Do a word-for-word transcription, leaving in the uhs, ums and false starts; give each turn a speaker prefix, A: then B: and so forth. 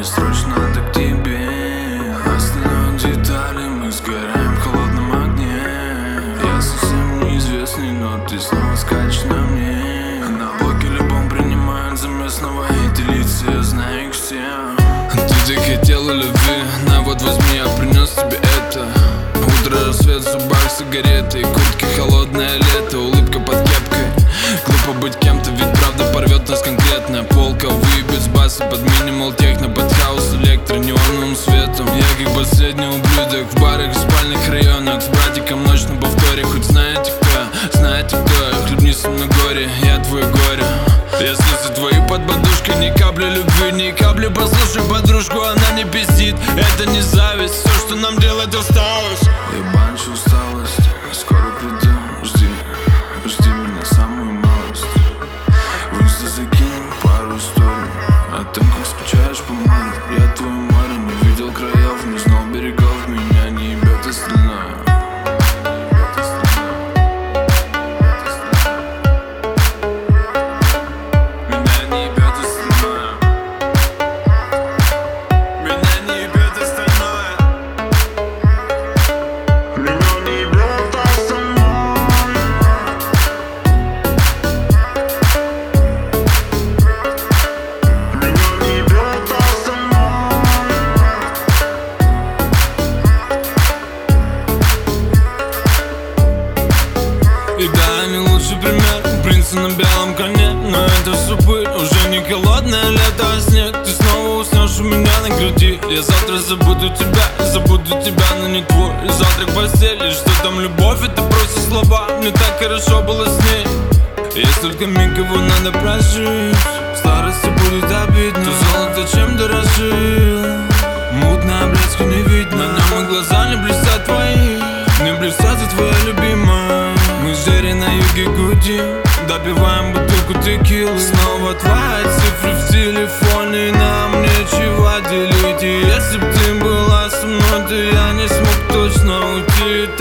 A: срочно надо к тебе. Остальные детали, мы сгораем в холодном огне. Я совсем неизвестный, но ты снова скачешь на мне. На блоке любом принимают за местного, эти лица, я знаю их все. Ты так хотела любви, на вот возьми, я принес тебе это. Утро, рассвет, в зубах сигареты, куртки, холодное лето, улыбка под кепкой. Глупо быть кем-то, ведь правда порвет нас конкретно. Полка выебет с баса под минимал техно, под хаос электро неоновым светом. Я как последний ублюдок в барах и спальных районах, с братиком ночь на повторе. Хоть знаете кто я, знаете кто я, хлебни со мной горе, я твое горе. Я слезы твои под подушкой, ни капли любви, ни капли. Послушай подружку, она не пиздит, это не зависть. Все, что нам делать, осталось. Я банчу усталость, скоро приду, жди, жди меня самую малость. В инста закинем пару историй о том, как скучаешь по морю. Я твой море, не видел краев, не знал берегов, меня не ебет остальное. И да, не лучший пример принца на белом коне, но это все пыль, уже не холодное лето, а снег. Ты снова уснешь у меня на груди. Я завтра забуду тебя, забуду тебя, но не твой завтрак в постели. Что там любовь, это просто слова. Мне так хорошо было с ней. Есть только миг, его надо прожить. В старости будет обидно, то золото чем дорожил. Мутно, блядь, не видно, нам и глаза не блестят твои, не блестят и твоя любимая. Мы с Джерри на юге гудим, допиваем бутылку текилы. Снова твои цифры в телефоне, и нам нечего делить. И если б ты была со мной, то я не смог точно уйти.